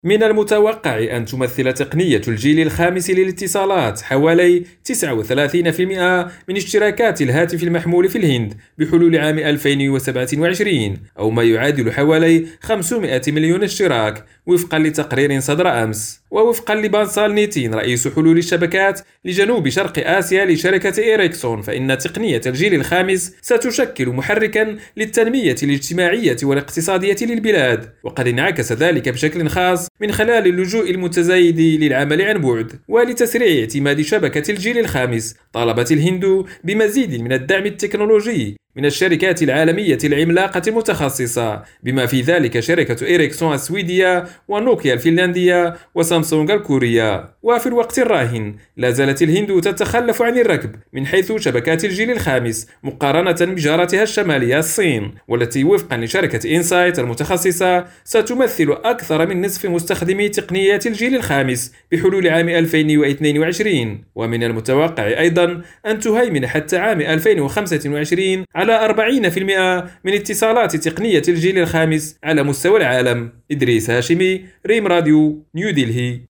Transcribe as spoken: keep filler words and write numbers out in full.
من المتوقع أن تمثل تقنية الجيل الخامس للاتصالات حوالي تسعة وثلاثين بالمئة من اشتراكات الهاتف المحمول في الهند بحلول عام ألفين وسبعة وعشرين، أو ما يعادل حوالي خمسمائة مليون اشتراك وفقا لتقرير صدر أمس. ووفقا لبانسال نيتين رئيس حلول الشبكات لجنوب شرق آسيا لشركة إريكسون، فإن تقنية الجيل الخامس ستشكل محركا للتنمية الاجتماعية والاقتصادية للبلاد، وقد انعكس ذلك بشكل خاص من خلال اللجوء المتزايد للعمل عن بعد. ولتسريع اعتماد شبكة الجيل الخامس، طالبت الهند بمزيد من الدعم التكنولوجي من الشركات العالمية العملاقة المتخصصة، بما في ذلك شركة إريكسون السويدية ونوكيا الفنلندية وسامسونج الكورية. وفي الوقت الراهن لا زالت الهند تتخلف عن الركب من حيث شبكات الجيل الخامس مقارنة بجارتها الشمالية الصين، والتي وفقا لشركة إنسايت المتخصصة ستمثل أكثر من نصف مستخدمي تقنيات الجيل الخامس بحلول عام ألفين واثنين وعشرين. ومن المتوقع أيضا أن تهيمن حتى عام ألفين وخمسة وعشرين على أربعين بالمئة من اتصالات تقنية الجيل الخامس على مستوى العالم. إدريس هاشمي، ريم راديو، نيو دلهي.